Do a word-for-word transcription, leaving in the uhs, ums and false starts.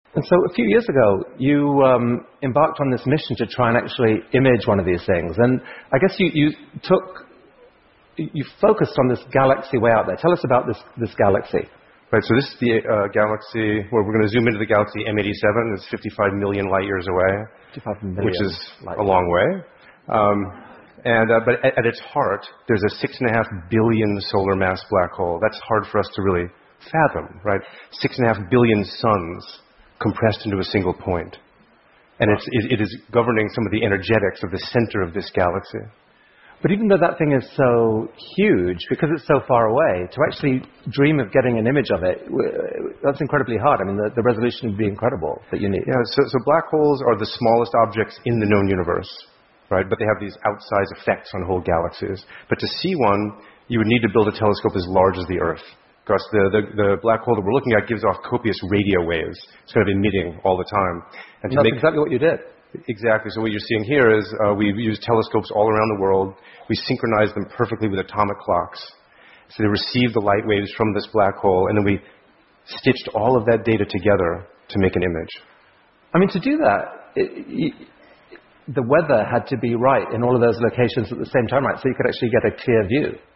And so a few years ago, you um, embarked on this mission to try and actually image one of these things. And I guess you, you took, you focused on this galaxy way out there. Tell us about this, this galaxy. Right, so this is the uh, galaxy, where we're going to zoom into the galaxy M eighty-seven. It's fifty-five million light years away, fifty-five million which is a long way. Um, and, uh, but at, at its heart, there's a six and a half billion solar mass black hole. That's hard for us to really fathom, right? Six and a half billion suns compressed into a single point. And it's, it, it is governing some of the energetics of the center of this galaxy. But even though that thing is so huge, because it's so far away, to actually dream of getting an image of it, that's incredibly hard. I mean, the, the resolution would be incredible that you need. Yeah, so, so black holes are the smallest objects in the known universe, right? But they have these outsized effects on whole galaxies. But to see one, you would need to build a telescope as large as the Earth. Because the, the, the black hole that we're looking at gives off copious radio waves. It's kind of emitting all the time. And, and that's make, exactly what you did. Exactly. So what you're seeing here is uh, we've used telescopes all around the world. We synchronize them perfectly with atomic clocks. So they receive the light waves from this black hole, and then we stitched all of that data together to make an image. I mean, to do that, it, it, the weather had to be right in all of those locations at the same time, right? So you could actually get a clear view.